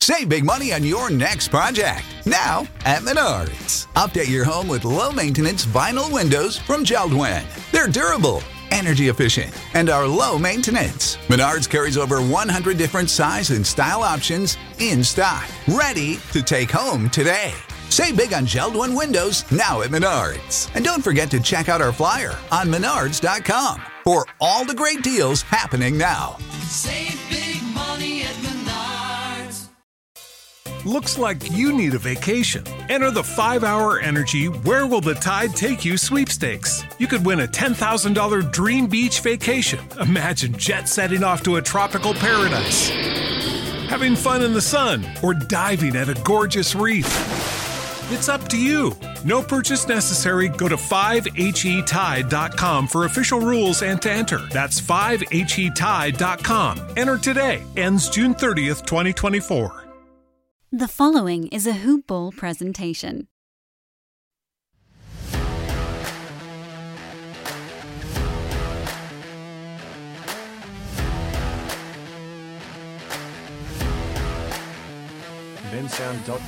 Save big money on your next project. Now at Menards. Update your home with low-maintenance vinyl windows from JELD-WEN. They're durable, energy efficient, and are low maintenance. Menards carries over 100 different size and style options in stock, ready to take home today. Save big on JELD-WEN windows now at Menards. And don't forget to check out our flyer on menards.com for all the great deals happening now. Save big money at Menards. Looks like you need a vacation. Enter the 5-Hour Energy Where Will the Tide Take You sweepstakes. You could win a $10,000 dream beach vacation. Imagine jet setting off to a tropical paradise, having fun in the sun, or diving at a gorgeous reef. It's up to you. No purchase necessary. Go to 5HETide.com for official rules and to enter. That's 5HETide.com. Enter today. Ends June 30th, 2024. The following is a Hoop Ball presentation. Bensound.com.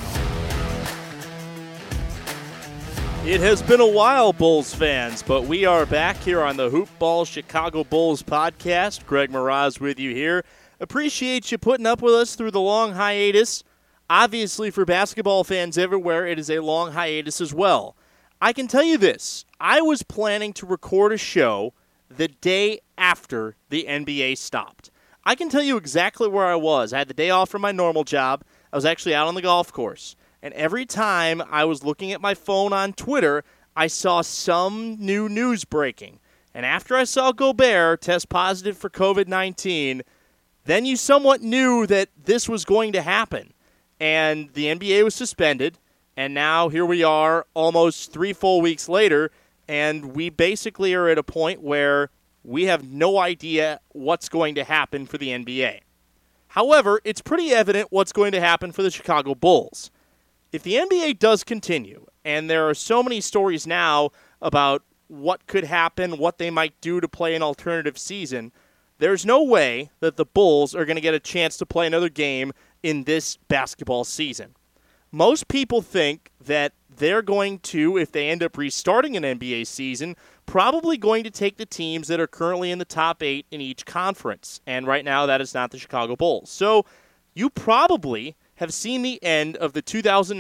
It has been a while, Bulls fans, but we are back here on the Hoop Ball Chicago Bulls podcast. Greg Mraz with you here. Appreciate you putting up with us through the long hiatus. Obviously, for basketball fans everywhere, it is a long hiatus as well. I can tell you this. I was planning to record a show the day after the NBA stopped. I can tell you exactly where I was. I had the day off from my normal job. I was actually out on the golf course. And every time I was looking at my phone on Twitter, I saw some new news breaking. And after I saw Gobert test positive for COVID-19, then you somewhat knew that this was going to happen. And the NBA was suspended, and now here we are almost 3 full weeks later, and we basically are at a point where we have no idea what's going to happen for the NBA. However, it's pretty evident what's going to happen for the Chicago Bulls. If the NBA does continue, and there are so many stories now about what could happen, what they might do to play an alternative season, there's no way that the Bulls are going to get a chance to play another game in this basketball season. Most people think that they're going to, if they end up restarting an NBA season, probably going to take the teams that are currently in the top 8 in each conference. And right now, that is not the Chicago Bulls. So you probably have seen the end of the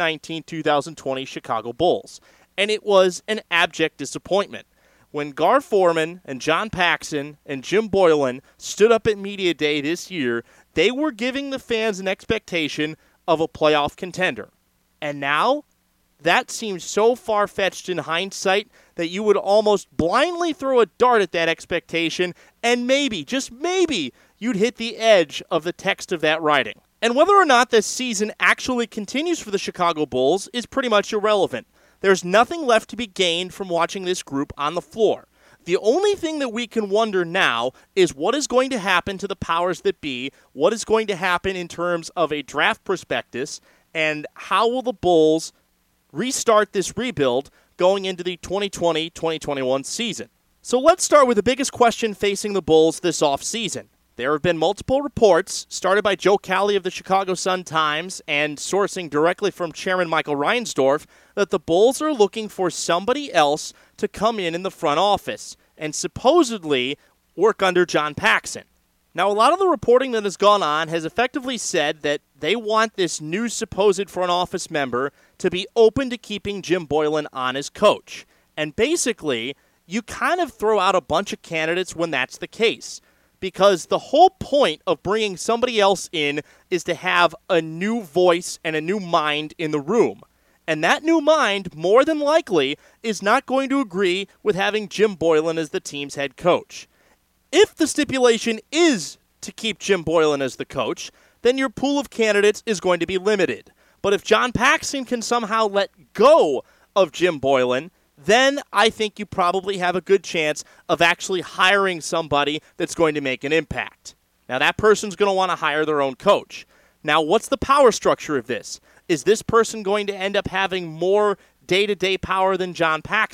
2019-2020 Chicago Bulls. And it was an abject disappointment. When Gar Forman and John Paxson and Jim Boylan stood up at Media Day this year, they were giving the fans an expectation of a playoff contender. And now, that seems so far-fetched in hindsight that you would almost blindly throw a dart at that expectation and maybe, just maybe, you'd hit the edge of the text of that writing. And whether or not this season actually continues for the Chicago Bulls is pretty much irrelevant. There's nothing left to be gained from watching this group on the floor. The only thing that we can wonder now is what is going to happen to the powers that be, what is going to happen in terms of a draft prospectus, and how will the Bulls restart this rebuild going into the 2020-2021 season. So let's start with the biggest question facing the Bulls this offseason. There have been multiple reports, started by Joe Cowley of the Chicago Sun-Times and sourcing directly from Chairman Michael Reinsdorf, that the Bulls are looking for somebody else to come in the front office and supposedly work under John Paxson. Now, a lot of the reporting that has gone on has effectively said that they want this new supposed front office member to be open to keeping Jim Boylan on as coach. And basically, you kind of throw out a bunch of candidates when that's the case. Because the whole point of bringing somebody else in is to have a new voice and a new mind in the room. And that new mind, more than likely, is not going to agree with having Jim Boylan as the team's head coach. If the stipulation is to keep Jim Boylan as the coach, then your pool of candidates is going to be limited. But if John Paxson can somehow let go of Jim Boylan, then I think you probably have a good chance of actually hiring somebody that's going to make an impact. Now, that person's going to want to hire their own coach. Now, what's the power structure of this? Is this person going to end up having more day-to-day power than John Paxson?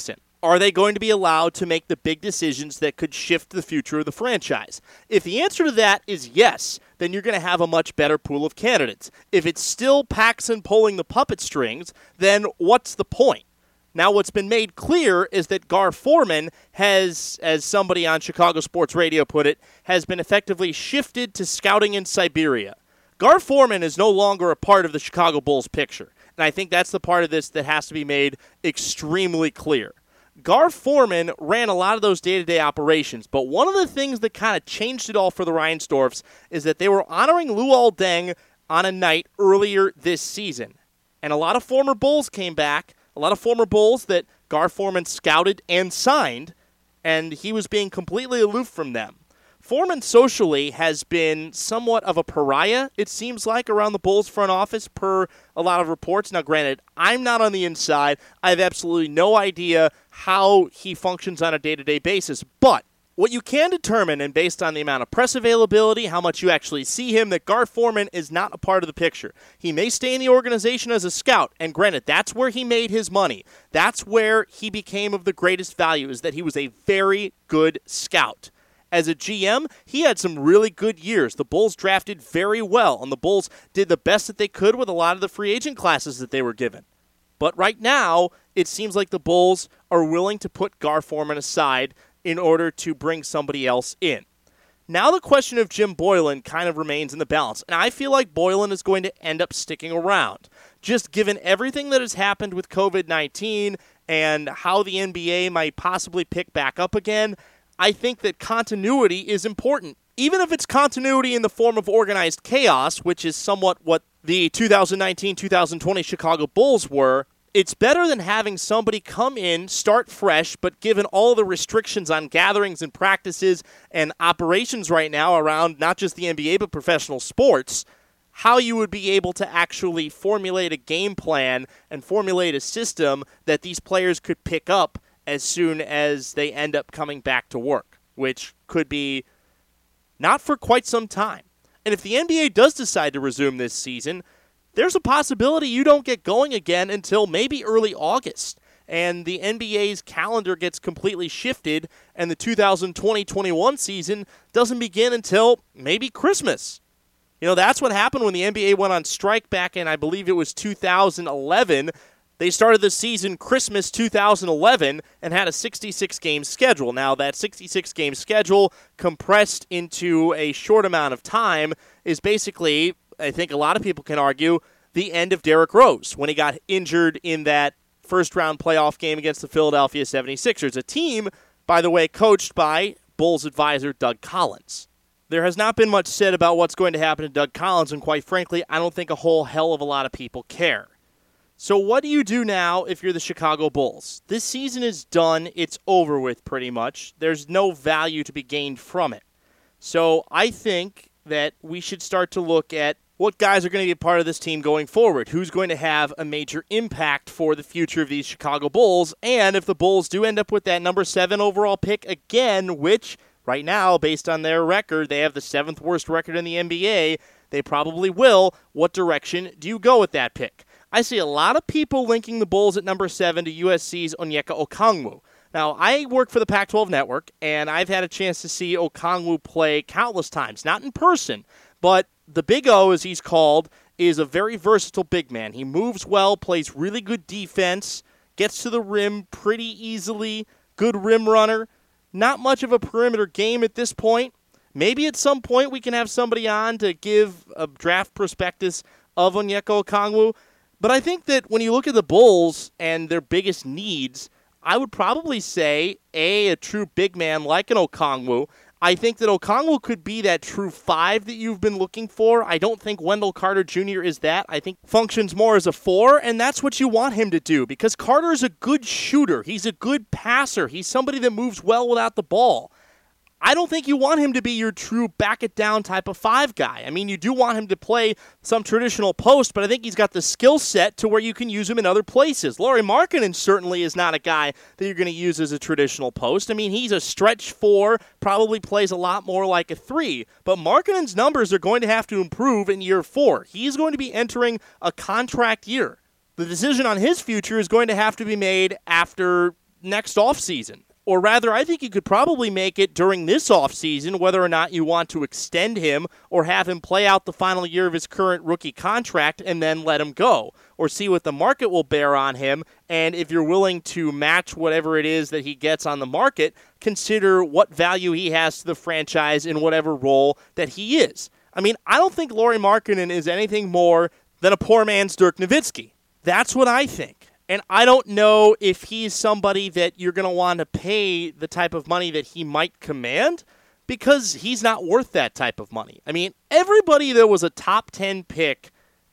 Are they going to be allowed to make the big decisions that could shift the future of the franchise? If the answer to that is yes, then you're going to have a much better pool of candidates. If it's still Paxson pulling the puppet strings, then what's the point? Now, what's been made clear is that Gar Forman has, as somebody on Chicago Sports Radio put it, has been effectively shifted to scouting in Siberia. Gar Forman is no longer a part of the Chicago Bulls picture, and I think that's the part of this that has to be made extremely clear. Gar Forman ran a lot of those day-to-day operations, but one of the things that kind of changed it all for the Reinsdorfs is that they were honoring Luol Deng on a night earlier this season. And a lot of former Bulls came back, a lot of former Bulls that Gar Forman scouted and signed, and he was being completely aloof from them. Forman socially has been somewhat of a pariah, it seems like, around the Bulls front office per a lot of reports. Now, granted, I'm not on the inside. I have absolutely no idea how he functions on a day-to-day basis. But what you can determine, and based on the amount of press availability, how much you actually see him, that Gar Forman is not a part of the picture. He may stay in the organization as a scout, and granted, that's where he made his money. That's where he became of the greatest value, is that he was a very good scout. As a GM, he had some really good years. The Bulls drafted very well, and the Bulls did the best that they could with a lot of the free agent classes that they were given. But right now, it seems like the Bulls are willing to put Gar Forman aside in order to bring somebody else in. Now the question of Jim Boylen kind of remains in the balance, and I feel like Boylen is going to end up sticking around. Just given everything that has happened with COVID-19 and how the NBA might possibly pick back up again, I think that continuity is important. Even if it's continuity in the form of organized chaos, which is somewhat what the 2019-2020 Chicago Bulls were, it's better than having somebody come in, start fresh, but given all the restrictions on gatherings and practices and operations right now around not just the NBA but professional sports, how you would be able to actually formulate a game plan and formulate a system that these players could pick up as soon as they end up coming back to work, which could be not for quite some time. And if the NBA does decide to resume this season, there's a possibility you don't get going again until maybe early August, and the NBA's calendar gets completely shifted, and the 2020-21 season doesn't begin until maybe Christmas. You know, that's what happened when the NBA went on strike back in, I believe it was 2011. They started the season Christmas 2011 and had a 66-game schedule. Now, that 66-game schedule compressed into a short amount of time is basically, I think a lot of people can argue, the end of Derrick Rose when he got injured in that first-round playoff game against the Philadelphia 76ers, a team, by the way, coached by Bulls advisor Doug Collins. There has not been much said about what's going to happen to Doug Collins, and quite frankly, I don't think a whole hell of a lot of people care. So what do you do now if you're the Chicago Bulls? This season is done. It's over with pretty much. There's no value to be gained from it. So I think that we should start to look at what guys are going to be a part of this team going forward. Who's going to have a major impact for the future of these Chicago Bulls? And if the Bulls do end up with that number 7 overall pick again, which right now, based on their record, they have the 7th worst record in the NBA, they probably will. What direction do you go with that pick? I see a lot of people linking the Bulls at number 7 to USC's Onyeka Okongwu. Now, I work for the Pac-12 Network, and I've had a chance to see Okongwu play countless times. Not in person, but the Big O, as he's called, is a very versatile big man. He moves well, plays really good defense, gets to the rim pretty easily, good rim runner. Not much of a perimeter game at this point. Maybe at some point we can have somebody on to give a draft prospectus of Onyeka Okongwu. But I think that when you look at the Bulls and their biggest needs, I would probably say, a true big man like an Okongwu. I think that Okongwu could be that true 5 that you've been looking for. I don't think Wendell Carter Jr. is that. I think functions more as a 4, and that's what you want him to do because Carter is a good shooter. He's a good passer. He's somebody that moves well without the ball. I don't think you want him to be your true back-it-down type of 5 guy. I mean, you do want him to play some traditional post, but I think he's got the skill set to where you can use him in other places. Lauri Markkanen certainly is not a guy that you're going to use as a traditional post. I mean, he's a stretch 4, probably plays a lot more like a 3, but Markkanen's numbers are going to have to improve in year 4. He's going to be entering a contract year. The decision on his future is going to have to be made after next offseason. Or rather, I think you could probably make it during this offseason, whether or not you want to extend him or have him play out the final year of his current rookie contract and then let him go. Or see what the market will bear on him, and if you're willing to match whatever it is that he gets on the market, consider what value he has to the franchise in whatever role that he is. I mean, I don't think Lauri Markkanen is anything more than a poor man's Dirk Nowitzki. That's what I think. And I don't know if he's somebody that you're going to want to pay the type of money that he might command, because he's not worth that type of money. I mean, everybody that was a top 10 pick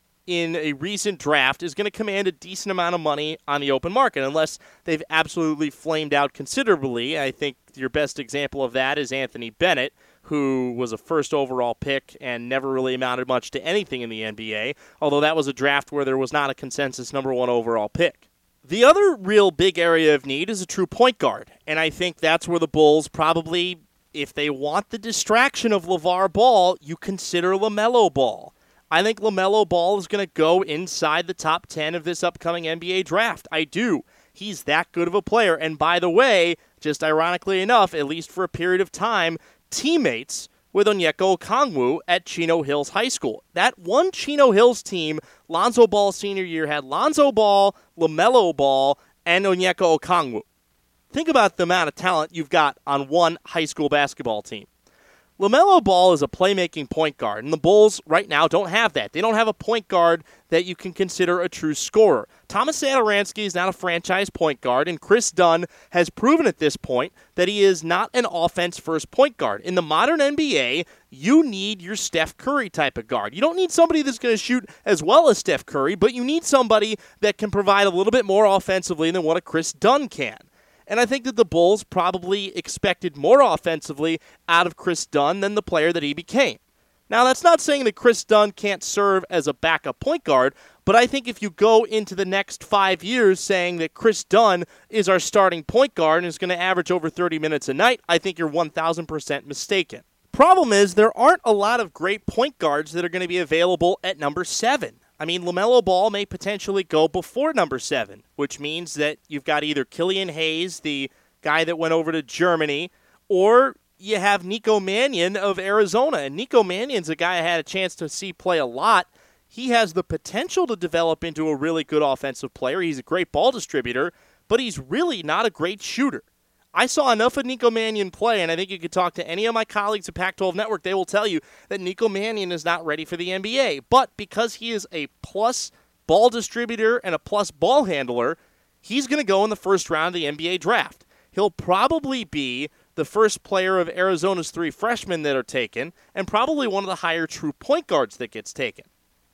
in a recent draft is going to command a decent amount of money on the open market, unless they've absolutely flamed out considerably. I think your best example of that is Anthony Bennett, who was a first overall pick and never really amounted much to anything in the NBA, although that was a draft where there was not a consensus number 1 overall pick. The other real big area of need is a true point guard, and I think that's where the Bulls probably, if they want the distraction of LeVar Ball, you consider LaMelo Ball. I think LaMelo Ball is going to go inside the top 10 of this upcoming NBA draft. I do. He's that good of a player, and by the way, just ironically enough, at least for a period of time, teammates with Onyeka Okongwu at Chino Hills High School. That one Chino Hills team, Lonzo Ball's senior year, had Lonzo Ball, LaMelo Ball, and Onyeka Okongwu. Think about the amount of talent you've got on one high school basketball team. LaMelo Ball is a playmaking point guard, and the Bulls right now don't have that. They don't have a point guard that you can consider a true scorer. Thomas Satoransky is not a franchise point guard, and Chris Dunn has proven at this point that he is not an offense-first point guard. In the modern NBA, you need your Steph Curry type of guard. You don't need somebody that's going to shoot as well as Steph Curry, but you need somebody that can provide a little bit more offensively than what a Chris Dunn can. And I think that the Bulls probably expected more offensively out of Chris Dunn than the player that he became. Now, that's not saying that Chris Dunn can't serve as a backup point guard, but I think if you go into the next 5 years saying that Chris Dunn is our starting point guard and is going to average over 30 minutes a night, I think you're 1,000% mistaken. Problem is, there aren't a lot of great point guards that are going to be available at number 7. I mean, LaMelo Ball may potentially go before number 7, which means that you've got either Killian Hayes, the guy that went over to Germany, or you have Nico Mannion of Arizona. And Nico Mannion's a guy I had a chance to see play a lot. He has the potential to develop into a really good offensive player. He's a great ball distributor, but he's really not a great shooter. I saw enough of Nico Mannion play, and I think you could talk to any of my colleagues at Pac-12 Network. They will tell you that Nico Mannion is not ready for the NBA. But because he is a plus ball distributor and a plus ball handler, he's going to go in the first round of the NBA draft. He'll probably be the first player of Arizona's 3 freshmen that are taken, and probably one of the higher true point guards that gets taken.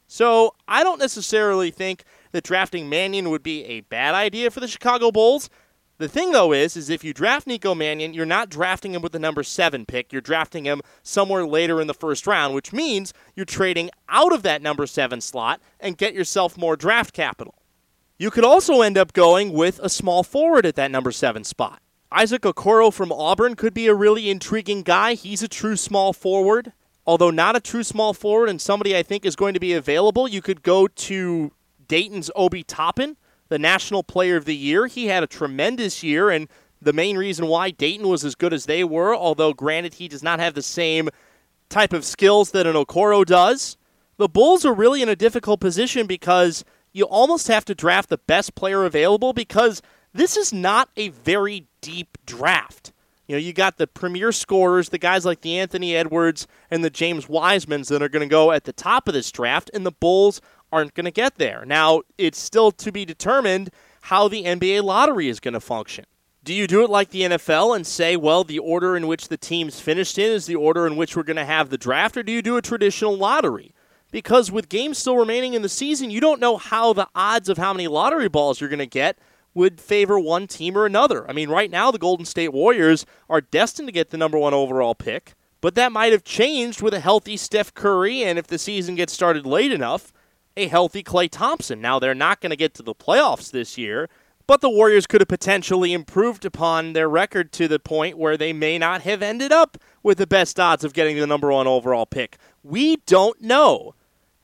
So I don't necessarily think that drafting Mannion would be a bad idea for the Chicago Bulls. The thing, though, is if you draft Nico Mannion, you're not drafting him with the number 7 pick. You're drafting him somewhere later in the first round, which means you're trading out of that number 7 slot and get yourself more draft capital. You could also end up going with a small forward at that number 7 spot. Isaac Okoro from Auburn could be a really intriguing guy. He's a true small forward. Although not a true small forward and somebody I think is going to be available, you could go to Dayton's Obi Toppin, the National Player of the Year. He had a tremendous year, and the main reason why Dayton was as good as they were, although granted he does not have the same type of skills that an Okoro does. The Bulls are really in a difficult position because you almost have to draft the best player available, because this is not a very deep draft. You know, you got the premier scorers, the guys like the Anthony Edwards and the James Wisemans that are going to go at the top of this draft, and the Bulls aren't going to get there. Now, it's still to be determined how the NBA lottery is going to function. Do you do it like the NFL and say, well, the order in which the teams finished in is the order in which we're going to have the draft, or do you do a traditional lottery? Because with games still remaining in the season, you don't know how the odds of how many lottery balls you're going to get would favor one team or another. I mean, right now the Golden State Warriors are destined to get the number 1 overall pick, but that might have changed with a healthy Steph Curry, and if the season gets started late enough, a healthy Klay Thompson. Now, they're not going to get to the playoffs this year, but the Warriors could have potentially improved upon their record to the point where they may not have ended up with the best odds of getting the number 1 overall pick. We don't know.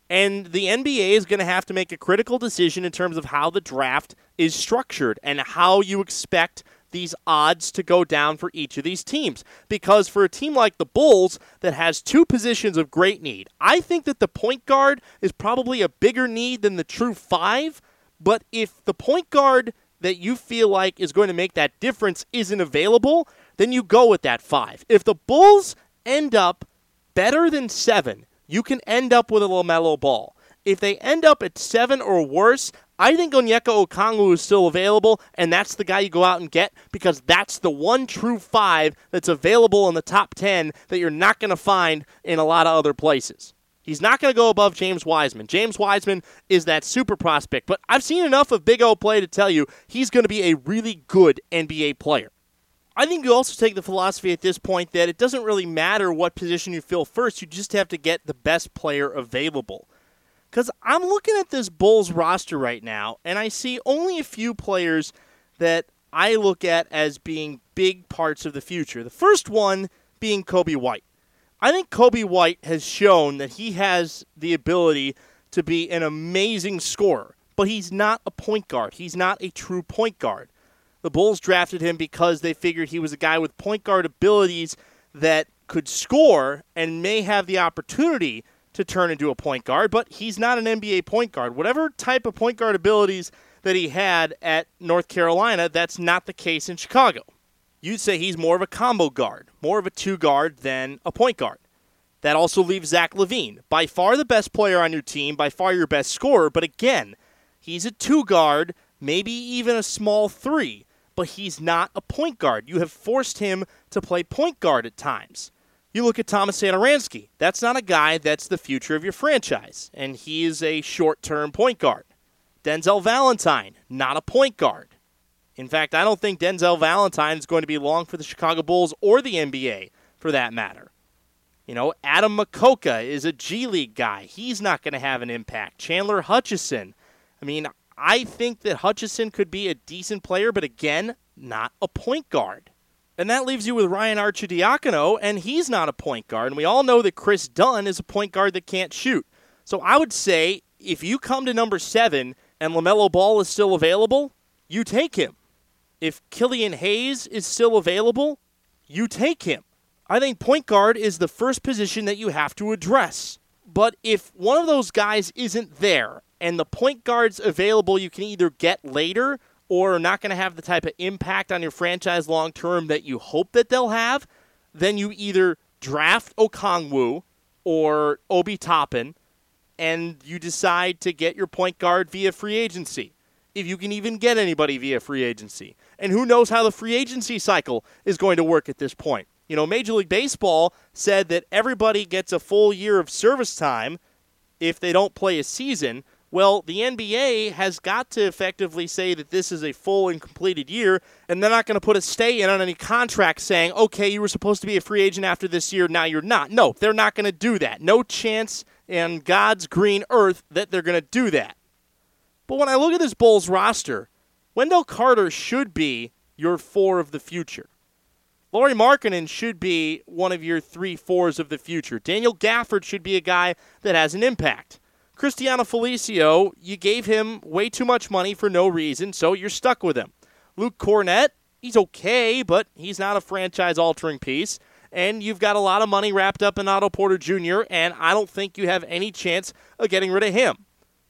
And the NBA is going to have to make a critical decision in terms of how the draft is structured and how you expect these odds to go down for each of these teams. Because for a team like the Bulls that has two positions of great need, I think that the point guard is probably a bigger need than the true five. But if the point guard that you feel like is going to make that difference isn't available, then you go with that five. If the Bulls end up better than 7, you can end up with a LaMelo Ball. If they end up at 7 or worse, I think Onyeka Okongwu is still available, and that's the guy you go out and get because that's the one true 5 that's available in the top 10 that you're not going to find in a lot of other places. He's not going to go above James Wiseman. James Wiseman is that super prospect, but I've seen enough of Big O play to tell you he's going to be a really good NBA player. I think you also take the philosophy at this point that it doesn't really matter what position you fill first. You just have to get the best player available. Because I'm looking at this Bulls roster right now, and I see only a few players that I look at as being big parts of the future. The first one being Coby White. I think Coby White has shown that he has the ability to be an amazing scorer, but he's not a point guard. He's not a true point guard. The Bulls drafted him because they figured he was a guy with point guard abilities that could score and may have the opportunity to turn into a point guard, but he's not an NBA point guard. Whatever type of point guard abilities that he had at North Carolina, that's not the case in Chicago. You'd say he's more of a combo guard, more of a 2-guard than a point guard. That also leaves Zach LaVine, by far the best player on your team, by far your best scorer, but again, he's a 2-guard, maybe even a small 3. But he's not a point guard. You have forced him to play point guard at times. You look at Thomas Satoransky. That's not a guy that's the future of your franchise, and he is a short-term point guard. Denzel Valentine, not a point guard. In fact, I don't think Denzel Valentine is going to be long for the Chicago Bulls or the NBA, for that matter. Adam Makoka is a G League guy. He's not going to have an impact. Chandler Hutchison. I think that Hutchison could be a decent player, but again, not a point guard. And that leaves you with Ryan Arcidiacono, and he's not a point guard. And we all know that Chris Dunn is a point guard that can't shoot. So I would say if you come to number 7 and LaMelo Ball is still available, you take him. If Killian Hayes is still available, you take him. I think point guard is the first position that you have to address. But if one of those guys isn't there, and the point guards available you can either get later or are not going to have the type of impact on your franchise long term that you hope that they'll have, then you either draft Okongwu or Obi Toppin and you decide to get your point guard via free agency, if you can even get anybody via free agency. And who knows how the free agency cycle is going to work at this point. Major League Baseball said that everybody gets a full year of service time if they don't play a season. Well, the NBA has got to effectively say that this is a full and completed year, and they're not going to put a stay in on any contract saying, okay, you were supposed to be a free agent after this year, now you're not. No, they're not going to do that. No chance in God's green earth that they're going to do that. But when I look at this Bulls roster, Wendell Carter should be your 4 of the future. Lauri Markkanen should be one of your 3-4s of the future. Daniel Gafford should be a guy that has an impact. Cristiano Felicio, you gave him way too much money for no reason, so you're stuck with him. Luke Cornett, he's okay, but he's not a franchise-altering piece. And you've got a lot of money wrapped up in Otto Porter Jr., and I don't think you have any chance of getting rid of him.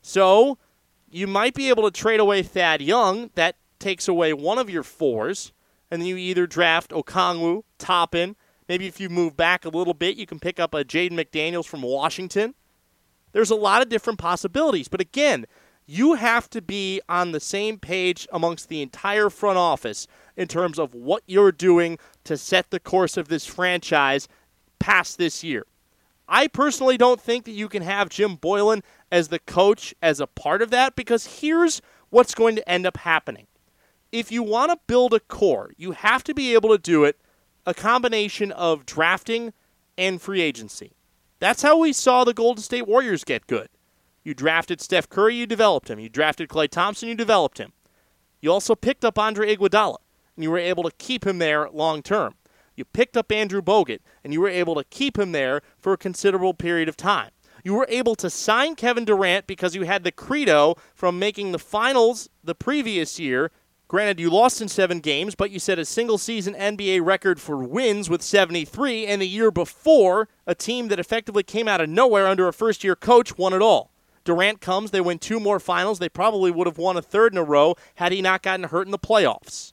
So you might be able to trade away Thad Young. That takes away one of your 4s. And then you either draft Okongwu, Toppin. Maybe if you move back a little bit, you can pick up a Jaden McDaniels from Washington. There's a lot of different possibilities. But again, you have to be on the same page amongst the entire front office in terms of what you're doing to set the course of this franchise past this year. I personally don't think that you can have Jim Boylen as the coach as a part of that, because here's what's going to end up happening. If you want to build a core, you have to be able to do it a combination of drafting and free agency. That's how we saw the Golden State Warriors get good. You drafted Steph Curry, you developed him. You drafted Klay Thompson, you developed him. You also picked up Andre Iguodala, and you were able to keep him there long term. You picked up Andrew Bogut, and you were able to keep him there for a considerable period of time. You were able to sign Kevin Durant because you had the credo from making the finals the previous year. Granted, you lost in 7 games, but you set a single-season NBA record for wins with 73, and the year before, a team that effectively came out of nowhere under a first-year coach won it all. Durant comes, they win 2 more finals. They probably would have won a 3rd in a row had he not gotten hurt in the playoffs.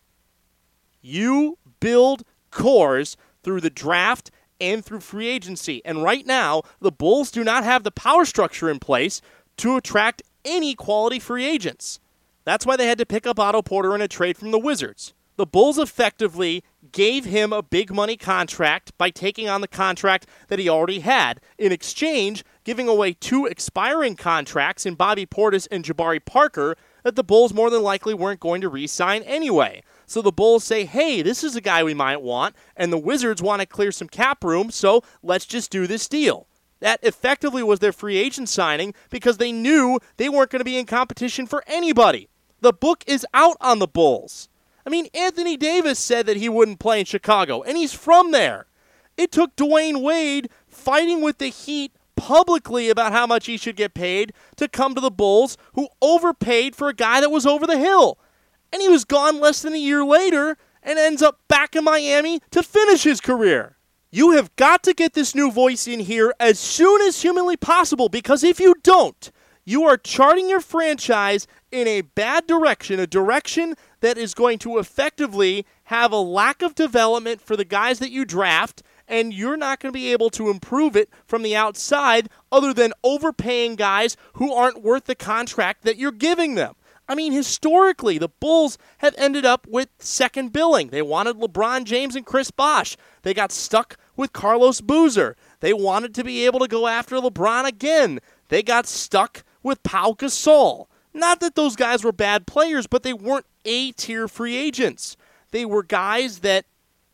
You build cores through the draft and through free agency. And right now, the Bulls do not have the power structure in place to attract any quality free agents. That's why they had to pick up Otto Porter in a trade from the Wizards. The Bulls effectively gave him a big money contract by taking on the contract that he already had. In exchange, giving away 2 expiring contracts in Bobby Portis and Jabari Parker that the Bulls more than likely weren't going to re-sign anyway. So the Bulls say, hey, this is a guy we might want, and the Wizards want to clear some cap room, so let's just do this deal. That effectively was their free agent signing because they knew they weren't going to be in competition for anybody. The book is out on the Bulls. I mean, Anthony Davis said that he wouldn't play in Chicago, and he's from there. It took Dwayne Wade fighting with the Heat publicly about how much he should get paid to come to the Bulls, who overpaid for a guy that was over the hill. And he was gone less than a year later and ends up back in Miami to finish his career. You have got to get this new voice in here as soon as humanly possible, because if you don't, you are charting your franchise in a bad direction, a direction that is going to effectively have a lack of development for the guys that you draft, and you're not going to be able to improve it from the outside other than overpaying guys who aren't worth the contract that you're giving them. I mean, historically, the Bulls have ended up with second billing. They wanted LeBron James and Chris Bosh. They got stuck with Carlos Boozer. They wanted to be able to go after LeBron again. They got stuck with Pau Gasol. Not that those guys were bad players, but they weren't A-tier free agents. They were guys that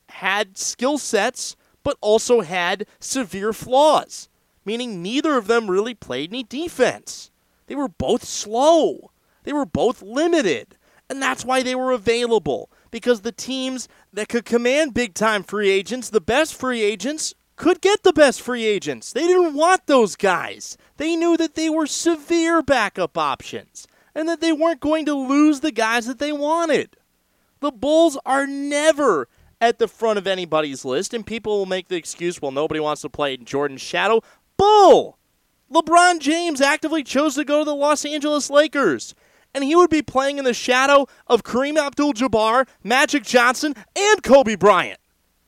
had skill sets, but also had severe flaws, meaning neither of them really played any defense. They were both slow. They were both limited, and that's why they were available, because the teams that could command big-time free agents, the best free agents, could get the best free agents. They didn't want those guys. They knew that they were severe backup options and that they weren't going to lose the guys that they wanted. The Bulls are never at the front of anybody's list, and people will make the excuse, well, nobody wants to play in Jordan's shadow. Bull! LeBron James actively chose to go to the Los Angeles Lakers, and he would be playing in the shadow of Kareem Abdul-Jabbar, Magic Johnson, and Kobe Bryant.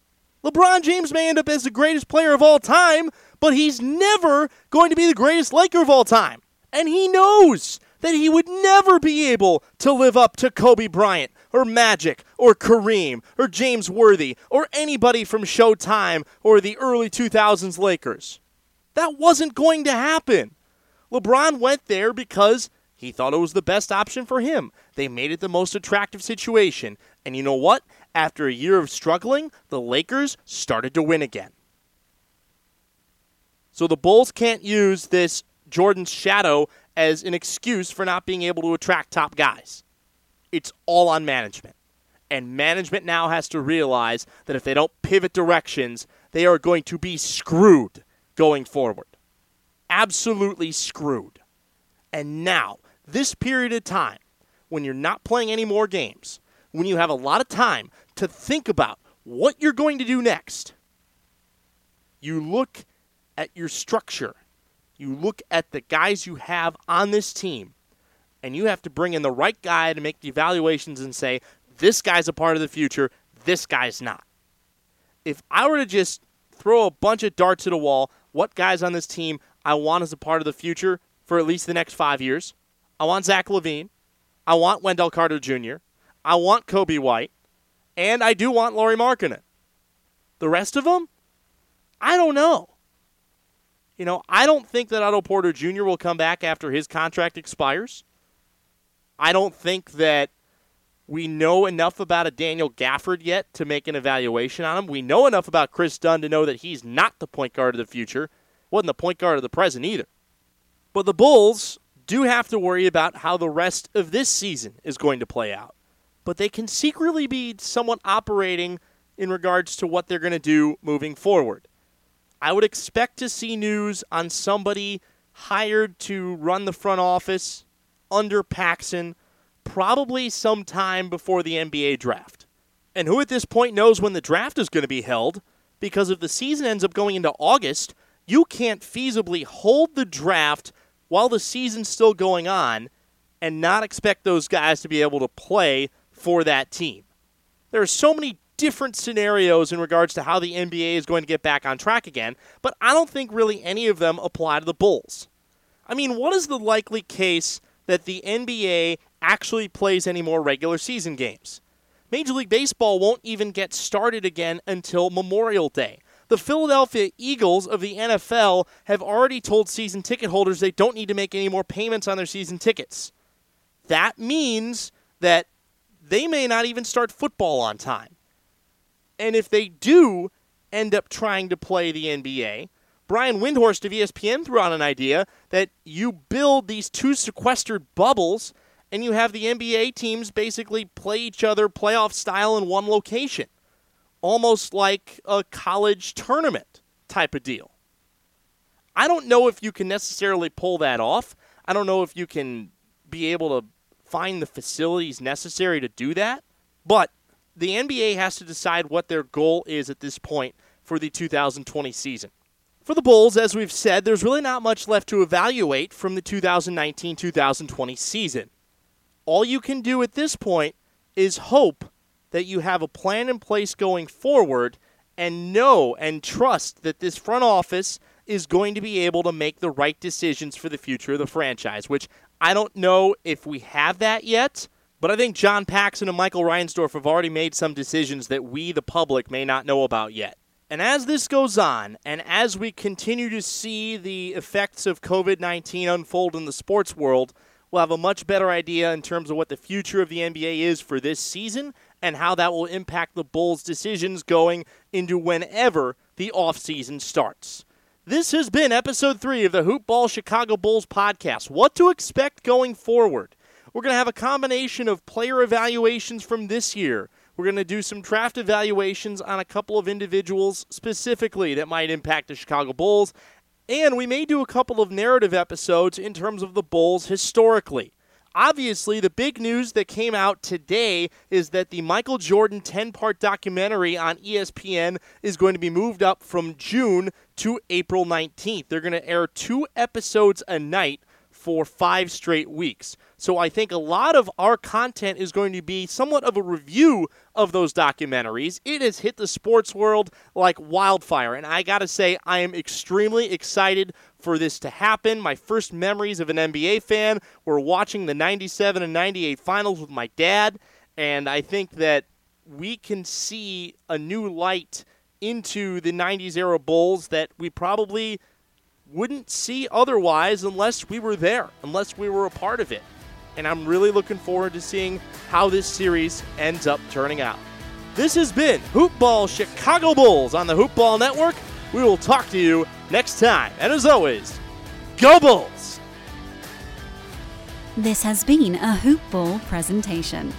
LeBron James may end up as the greatest player of all time, but he's never going to be the greatest Laker of all time. And he knows that he would never be able to live up to Kobe Bryant, or Magic, or Kareem, or James Worthy, or anybody from Showtime or the early 2000s Lakers. That wasn't going to happen. LeBron went there because he thought it was the best option for him. They made it the most attractive situation. And you know what? After a year of struggling, the Lakers started to win again. So the Bulls can't use this Jordan's shadow as an excuse for not being able to attract top guys. It's all on management. And management now has to realize that if they don't pivot directions, they are going to be screwed going forward. Absolutely screwed. And now, this period of time, when you're not playing any more games, when you have a lot of time to think about what you're going to do next, you look at your structure. You look at the guys you have on this team, and you have to bring in the right guy to make the evaluations and say, this guy's a part of the future, this guy's not. If I were to just throw a bunch of darts at a wall, what guys on this team I want as a part of the future for at least the next 5 years, I want Zach LaVine, I want Wendell Carter Jr., I want Kobe White, and I do want Lauri Markkanen. The rest of them, I don't know. You know, I don't think that Otto Porter Jr. will come back after his contract expires. I don't think that we know enough about a Daniel Gafford yet to make an evaluation on him. We know enough about Chris Dunn to know that he's not the point guard of the future. Wasn't the point guard of the present either. But the Bulls do have to worry about how the rest of this season is going to play out. But they can secretly be somewhat operating in regards to what they're going to do moving forward. I would expect to see news on somebody hired to run the front office under Paxson probably sometime before the NBA draft. And who at this point knows when the draft is going to be held? Because if the season ends up going into August, you can't feasibly hold the draft while the season's still going on and not expect those guys to be able to play for that team. There are so many different scenarios in regards to how the NBA is going to get back on track again, but I don't think really any of them apply to the Bulls. I mean, what is the likely case that the NBA actually plays any more regular season games? Major League Baseball won't even get started again until Memorial Day. The Philadelphia Eagles of the NFL have already told season ticket holders they don't need to make any more payments on their season tickets. That means that they may not even start football on time. And if they do end up trying to play the NBA, Brian Windhorst of ESPN threw out an idea that you build these two sequestered bubbles and you have the NBA teams basically play each other playoff style in one location. Almost like a college tournament type of deal. I don't know if you can necessarily pull that off. I don't know if you can be able to find the facilities necessary to do that. But the NBA has to decide what their goal is at this point for the 2020 season. For the Bulls, as we've said, there's really not much left to evaluate from the 2019-2020 season. All you can do at this point is hope that you have a plan in place going forward and know and trust that this front office is going to be able to make the right decisions for the future of the franchise, which I don't know if we have that yet, but I think John Paxson and Michael Reinsdorf have already made some decisions that we, the public, may not know about yet. And as this goes on, and as we continue to see the effects of COVID-19 unfold in the sports world, we'll have a much better idea in terms of what the future of the NBA is for this season and how that will impact the Bulls' decisions going into whenever the offseason starts. This has been Episode 3 of the Hoop Ball Chicago Bulls podcast. What to expect going forward? We're going to have a combination of player evaluations from this year. We're going to do some draft evaluations on a couple of individuals specifically that might impact the Chicago Bulls. And we may do a couple of narrative episodes in terms of the Bulls historically. Obviously, the big news that came out today is that the Michael Jordan 10-part documentary on ESPN is going to be moved up from June to April 19th. They're going to air 2 episodes a night for 5 straight weeks. So I think a lot of our content is going to be somewhat of a review of those documentaries. It has hit the sports world like wildfire, and I gotta say, I am extremely excited for this to happen. My first memories of an NBA fan were watching the 97 and 98 finals with my dad, and I think that we can see a new light into the 90s era Bulls that we probably wouldn't see otherwise unless we were there, unless we were a part of it. And I'm really looking forward to seeing how this series ends up turning out. This has been Hoop Ball Chicago Bulls on the Hoop Ball Network. We will talk to you next time. And as always, go Bulls! This has been a Hoop Ball presentation.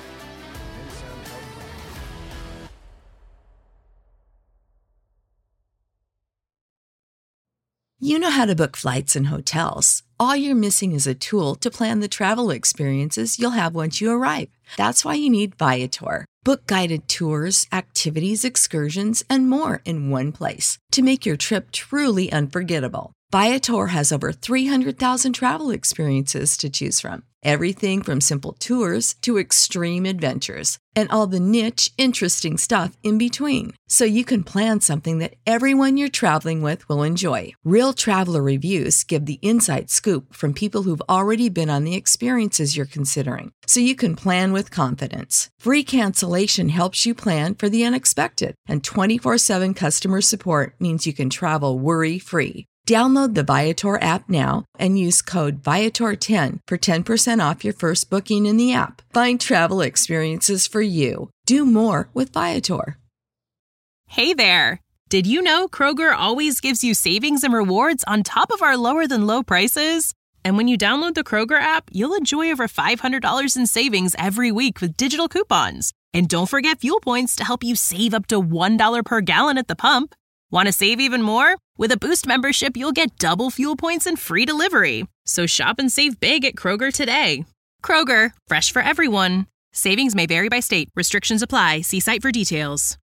You know how to book flights and hotels. All you're missing is a tool to plan the travel experiences you'll have once you arrive. That's why you need Viator. Book guided tours, activities, excursions, and more in one place to make your trip truly unforgettable. Viator has over 300,000 travel experiences to choose from. Everything from simple tours to extreme adventures and all the niche, interesting stuff in between. So you can plan something that everyone you're traveling with will enjoy. Real traveler reviews give the inside scoop from people who've already been on the experiences you're considering. So you can plan with confidence. Free cancellation helps you plan for the unexpected. And 24/7 customer support means you can travel worry-free. Download the Viator app now and use code Viator10 for 10% off your first booking in the app. Find travel experiences for you. Do more with Viator. Hey there! Did you know Kroger always gives you savings and rewards on top of our lower-than-low prices? And when you download the Kroger app, you'll enjoy over $500 in savings every week with digital coupons. And don't forget fuel points to help you save up to $1 per gallon at the pump. Want to save even more? With a Boost membership, you'll get double fuel points and free delivery. So shop and save big at Kroger today. Kroger, fresh for everyone. Savings may vary by state. Restrictions apply. See site for details.